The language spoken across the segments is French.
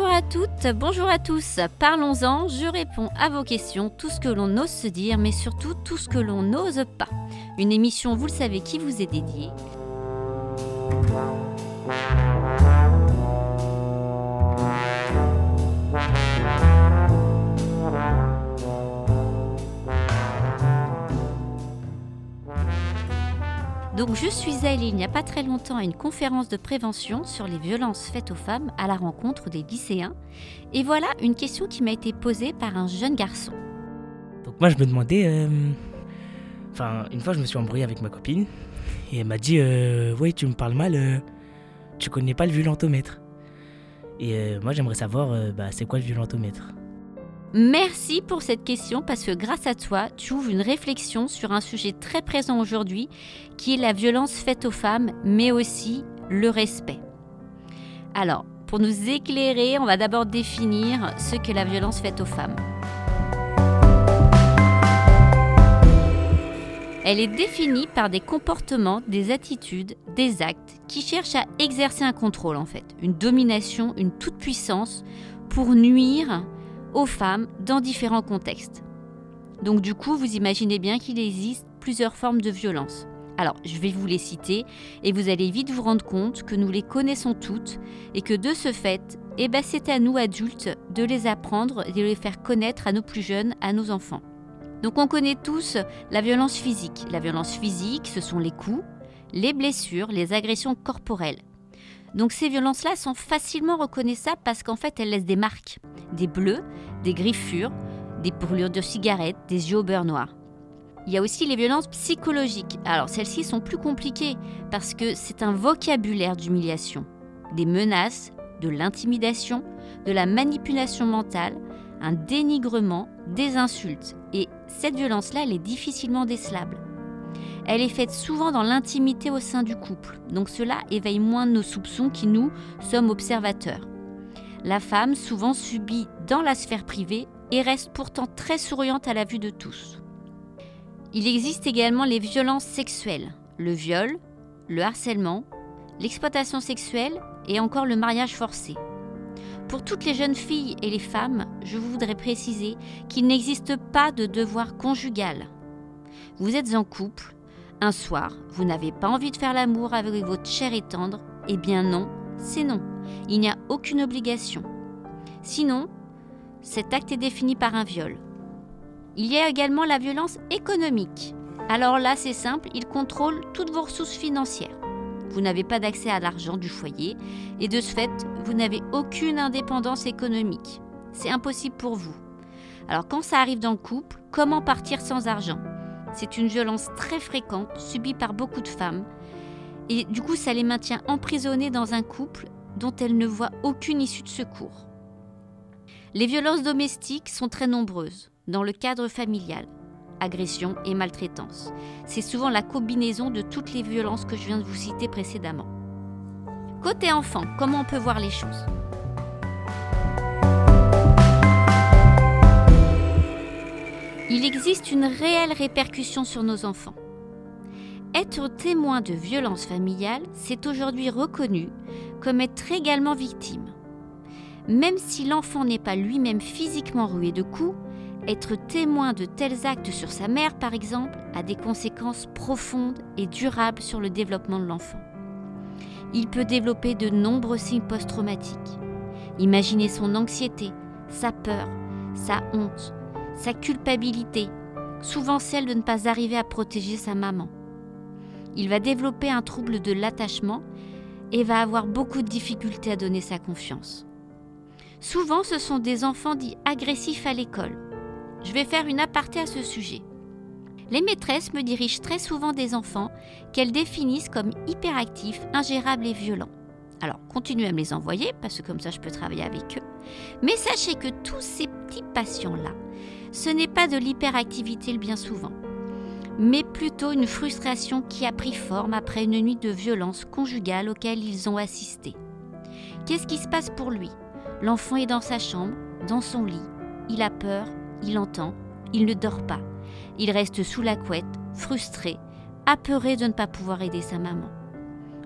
Bonjour à toutes, bonjour à tous. Parlons-en, je réponds à vos questions, tout ce que l'on ose se dire, mais surtout tout ce que l'on n'ose pas. Une émission, vous le savez, qui vous est dédiée. Donc je suis allée il n'y a pas très longtemps à une conférence de prévention sur les violences faites aux femmes à la rencontre des lycéens. Et voilà une question qui m'a été posée par un jeune garçon. Donc moi je me demandais, une fois je me suis embrouillé avec ma copine et elle m'a dit ouais tu me parles mal, tu connais pas le violentomètre. Et moi j'aimerais savoir c'est quoi le violentomètre. Merci pour cette question parce que grâce à toi, tu ouvres une réflexion sur un sujet très présent aujourd'hui qui est la violence faite aux femmes, mais aussi le respect. Alors, pour nous éclairer, on va d'abord définir ce qu'est la violence faite aux femmes. Elle est définie par des comportements, des attitudes, des actes qui cherchent à exercer un contrôle en fait, une domination, une toute-puissance pour nuire aux femmes dans différents contextes. Donc du coup, vous imaginez bien qu'il existe plusieurs formes de violence. Alors, je vais vous les citer et vous allez vite vous rendre compte que nous les connaissons toutes et que de ce fait, c'est à nous adultes de les apprendre et de les faire connaître à nos plus jeunes, à nos enfants. Donc on connaît tous la violence physique. La violence physique, ce sont les coups, les blessures, les agressions corporelles. Donc ces violences-là sont facilement reconnaissables parce qu'en fait, elles laissent des marques, des bleus, des griffures, des brûlures de cigarettes, des yeux au beurre noir. Il y a aussi les violences psychologiques. Alors celles-ci sont plus compliquées parce que c'est un vocabulaire d'humiliation, des menaces, de l'intimidation, de la manipulation mentale, un dénigrement, des insultes. Et cette violence-là, elle est difficilement décelable. Elle est faite souvent dans l'intimité au sein du couple, donc cela éveille moins nos soupçons qui, nous, sommes observateurs. La femme, souvent subit dans la sphère privée et reste pourtant très souriante à la vue de tous. Il existe également les violences sexuelles, le viol, le harcèlement, l'exploitation sexuelle et encore le mariage forcé. Pour toutes les jeunes filles et les femmes, je voudrais préciser qu'il n'existe pas de devoir conjugal. Vous êtes en couple. Un soir, vous n'avez pas envie de faire l'amour avec votre chair et tendre, eh bien non, c'est non. Il n'y a aucune obligation. Sinon, cet acte est défini par un viol. Il y a également la violence économique. Alors là, c'est simple, il contrôle toutes vos ressources financières. Vous n'avez pas d'accès à l'argent du foyer et de ce fait, vous n'avez aucune indépendance économique. C'est impossible pour vous. Alors quand ça arrive dans le couple, comment partir sans argent ? C'est une violence très fréquente, subie par beaucoup de femmes. Et du coup, ça les maintient emprisonnées dans un couple dont elles ne voient aucune issue de secours. Les violences domestiques sont très nombreuses dans le cadre familial. Agression et maltraitance. C'est souvent la combinaison de toutes les violences que je viens de vous citer précédemment. Côté enfant, comment on peut voir les choses ? Il existe une réelle répercussion sur nos enfants. Être témoin de violences familiales, c'est aujourd'hui reconnu comme être également victime. Même si l'enfant n'est pas lui-même physiquement roué de coups, être témoin de tels actes sur sa mère, par exemple, a des conséquences profondes et durables sur le développement de l'enfant. Il peut développer de nombreux signes post-traumatiques. Imaginez son anxiété, sa peur, sa honte, sa culpabilité, souvent celle de ne pas arriver à protéger sa maman. Il va développer un trouble de l'attachement et va avoir beaucoup de difficultés à donner sa confiance. Souvent, ce sont des enfants dits agressifs à l'école. Je vais faire une aparté à ce sujet. Les maîtresses me dirigent très souvent des enfants qu'elles définissent comme hyperactifs, ingérables et violents. Alors, continuez à me les envoyer, parce que comme ça, je peux travailler avec eux. Mais sachez que tous ces petits patients-là, ce n'est pas de l'hyperactivité le bien souvent, mais plutôt une frustration qui a pris forme après une nuit de violence conjugale auquel ils ont assisté. Qu'est-ce qui se passe pour lui ? L'enfant est dans sa chambre, dans son lit, il a peur, il entend, il ne dort pas. Il reste sous la couette, frustré, apeuré de ne pas pouvoir aider sa maman.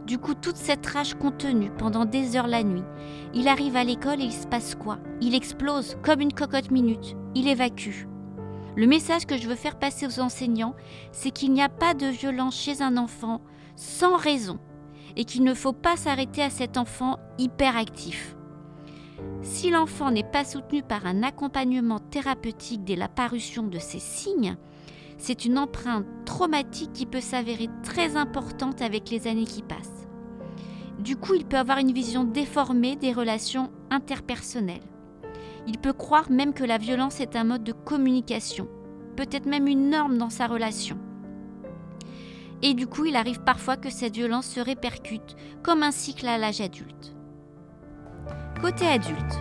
Du coup, toute cette rage contenue pendant des heures la nuit, il arrive à l'école et il se passe quoi? Il explose comme une cocotte minute. Il évacue. Le message que je veux faire passer aux enseignants, c'est qu'il n'y a pas de violence chez un enfant sans raison et qu'il ne faut pas s'arrêter à cet enfant hyperactif. Si l'enfant n'est pas soutenu par un accompagnement thérapeutique dès la parution de ces signes, c'est une empreinte traumatique qui peut s'avérer très importante avec les années qui passent. Du coup, il peut avoir une vision déformée des relations interpersonnelles. Il peut croire même que la violence est un mode de communication, peut-être même une norme dans sa relation. Et du coup, il arrive parfois que cette violence se répercute comme un cycle à l'âge adulte. Côté adulte.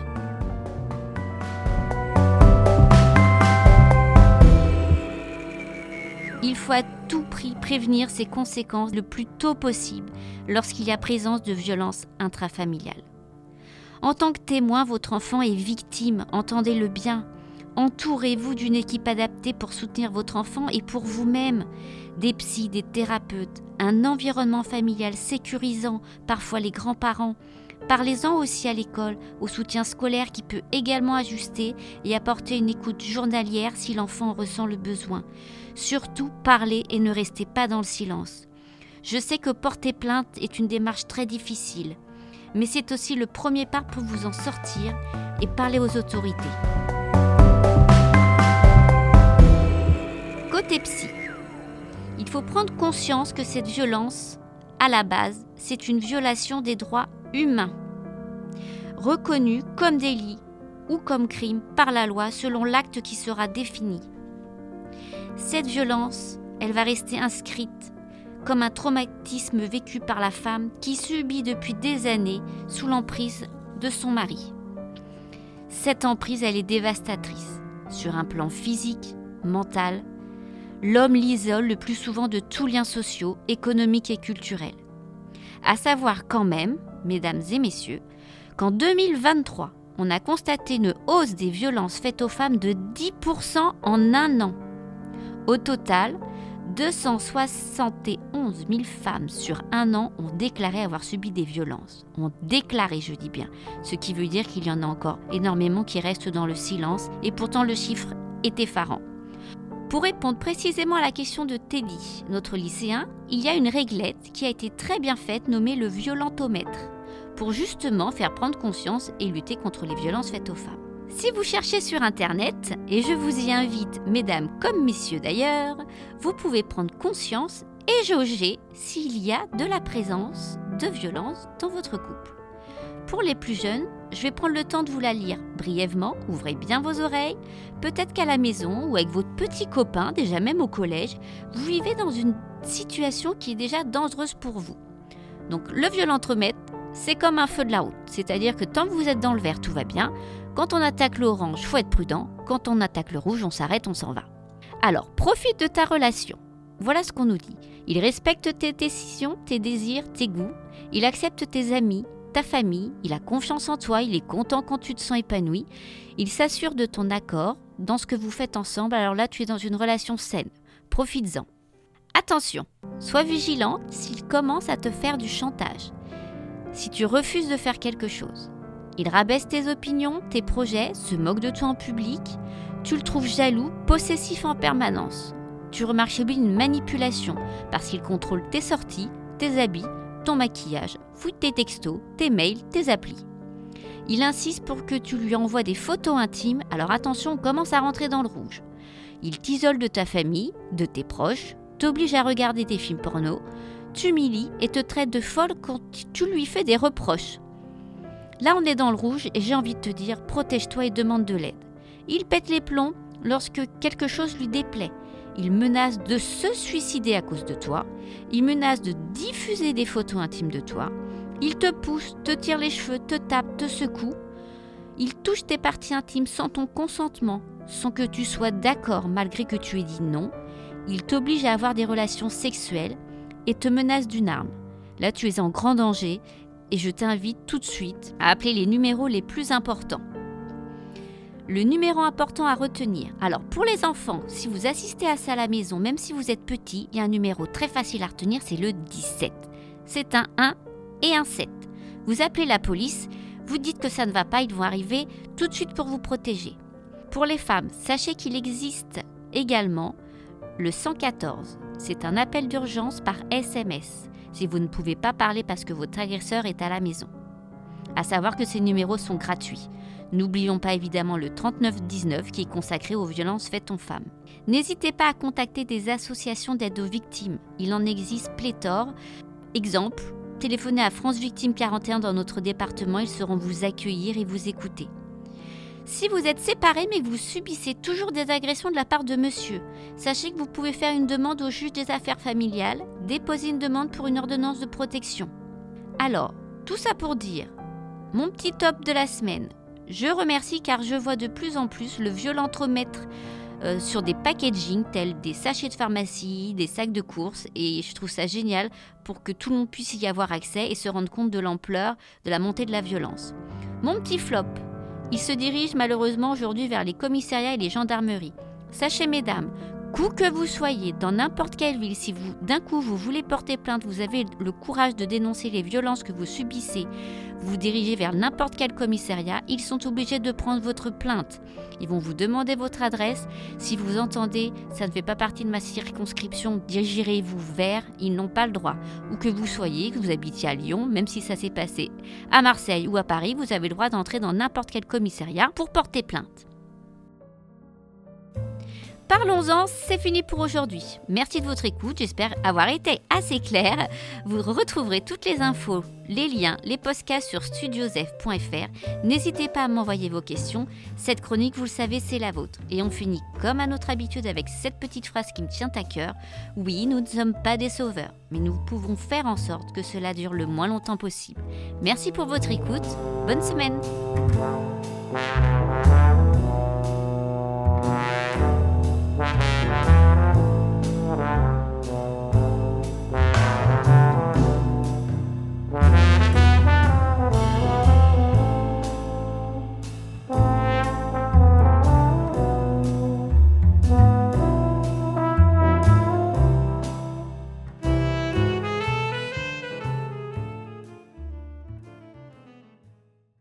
Il faut à tout prix prévenir ces conséquences le plus tôt possible lorsqu'il y a présence de violences intrafamiliales. En tant que témoin, votre enfant est victime, entendez-le bien. Entourez-vous d'une équipe adaptée pour soutenir votre enfant et pour vous-même. Des psys, des thérapeutes, un environnement familial sécurisant, parfois les grands-parents. Parlez-en aussi à l'école, au soutien scolaire qui peut également ajuster et apporter une écoute journalière si l'enfant en ressent le besoin. Surtout, parlez et ne restez pas dans le silence. Je sais que porter plainte est une démarche très difficile, mais c'est aussi le premier pas pour vous en sortir et parler aux autorités. Côté psy, il faut prendre conscience que cette violence, à la base, c'est une violation des droits humains, reconnue comme délit ou comme crime par la loi selon l'acte qui sera défini. Cette violence, elle va rester inscrite comme un traumatisme vécu par la femme qui subit depuis des années sous l'emprise de son mari. Cette emprise, elle est dévastatrice sur un plan physique, mental. L'homme l'isole le plus souvent de tous liens sociaux, économiques et culturels. À savoir quand même, mesdames et messieurs, qu'en 2023, on a constaté une hausse des violences faites aux femmes de 10% en un an. Au total, 271 000 femmes sur un an ont déclaré avoir subi des violences. Ont déclaré, je dis bien, ce qui veut dire qu'il y en a encore énormément qui restent dans le silence et pourtant le chiffre est effarant. Pour répondre précisément à la question de Teddy, notre lycéen, il y a une réglette qui a été très bien faite nommée le violentomètre, pour justement faire prendre conscience et lutter contre les violences faites aux femmes. Si vous cherchez sur Internet, et je vous y invite, mesdames comme messieurs d'ailleurs, vous pouvez prendre conscience et jauger s'il y a de la présence de violence dans votre couple. Pour les plus jeunes, je vais prendre le temps de vous la lire brièvement, ouvrez bien vos oreilles. Peut-être qu'à la maison ou avec votre petit copain, déjà même au collège, vous vivez dans une situation qui est déjà dangereuse pour vous. Donc le violentomètre, c'est comme un feu de la route, c'est-à-dire que tant que vous êtes dans le vert, tout va bien. Quand on attaque l'orange, faut être prudent. Quand on attaque le rouge, on s'arrête, on s'en va. Alors, profite de ta relation. Voilà ce qu'on nous dit. Il respecte tes décisions, tes désirs, tes goûts. Il accepte tes amis, ta famille. Il a confiance en toi. Il est content quand tu te sens épanoui. Il s'assure de ton accord dans ce que vous faites ensemble. Alors là, tu es dans une relation saine. Profites-en. Attention, sois vigilante s'il commence à te faire du chantage. Si tu refuses de faire quelque chose. Il rabaisse tes opinions, tes projets, se moque de toi en public. Tu le trouves jaloux, possessif en permanence. Tu remarques chez lui une manipulation parce qu'il contrôle tes sorties, tes habits, ton maquillage, fouille tes textos, tes mails, tes applis. Il insiste pour que tu lui envoies des photos intimes, alors attention, on commence à rentrer dans le rouge. Il t'isole de ta famille, de tes proches, t'oblige à regarder des films porno, t'humilie et te traite de folle quand tu lui fais des reproches. Là, on est dans le rouge et j'ai envie de te dire, protège-toi et demande de l'aide. Il pète les plombs lorsque quelque chose lui déplaît. Il menace de se suicider à cause de toi. Il menace de diffuser des photos intimes de toi. Il te pousse, te tire les cheveux, te tape, te secoue. Il touche tes parties intimes sans ton consentement, sans que tu sois d'accord malgré que tu aies dit non. Il t'oblige à avoir des relations sexuelles et te menace d'une arme. Là, tu es en grand danger. Et je t'invite tout de suite à appeler les numéros les plus importants. Le numéro important à retenir. Alors pour les enfants, si vous assistez à ça à la maison, même si vous êtes petit, il y a un numéro très facile à retenir, c'est le 17. c'est un 1 et un 7. Vous appelez la police, vous dites que ça ne va pas, ils vont arriver tout de suite pour vous protéger. Pour les femmes, sachez qu'il existe également le 114. C'est un appel d'urgence par SMS, si vous ne pouvez pas parler parce que votre agresseur est à la maison. À savoir que ces numéros sont gratuits. N'oublions pas évidemment le 3919 qui est consacré aux violences faites aux femmes. N'hésitez pas à contacter des associations d'aide aux victimes. Il en existe pléthore. Exemple, téléphonez à France Victimes 41 dans notre département, ils sauront vous accueillir et vous écouter. Si vous êtes séparés mais que vous subissez toujours des agressions de la part de monsieur, sachez que vous pouvez faire une demande au juge des affaires familiales, déposer une demande pour une ordonnance de protection. Alors, tout ça pour dire, mon petit top de la semaine, je remercie car je vois de plus en plus le violentomètre sur des packaging tels des sachets de pharmacie, des sacs de courses et je trouve ça génial pour que tout le monde puisse y avoir accès et se rendre compte de l'ampleur de la montée de la violence. Mon petit flop, il se dirige malheureusement aujourd'hui vers les commissariats et les gendarmeries. Sachez mesdames, où que vous soyez, dans n'importe quelle ville, si vous d'un coup vous voulez porter plainte, vous avez le courage de dénoncer les violences que vous subissez, vous dirigez vers n'importe quel commissariat, ils sont obligés de prendre votre plainte. Ils vont vous demander votre adresse. Si vous entendez « ça ne fait pas partie de ma circonscription, dirigez-vous vers », ils n'ont pas le droit. Où que vous soyez, que vous habitiez à Lyon, même si ça s'est passé à Marseille ou à Paris, vous avez le droit d'entrer dans n'importe quel commissariat pour porter plainte. Parlons-en, c'est fini pour aujourd'hui. Merci de votre écoute, j'espère avoir été assez claire. Vous retrouverez toutes les infos, les liens, les podcasts sur studiosf.fr. N'hésitez pas à m'envoyer vos questions. Cette chronique, vous le savez, c'est la vôtre. Et on finit comme à notre habitude avec cette petite phrase qui me tient à cœur. Oui, nous ne sommes pas des sauveurs, mais nous pouvons faire en sorte que cela dure le moins longtemps possible. Merci pour votre écoute. Bonne semaine. Wow.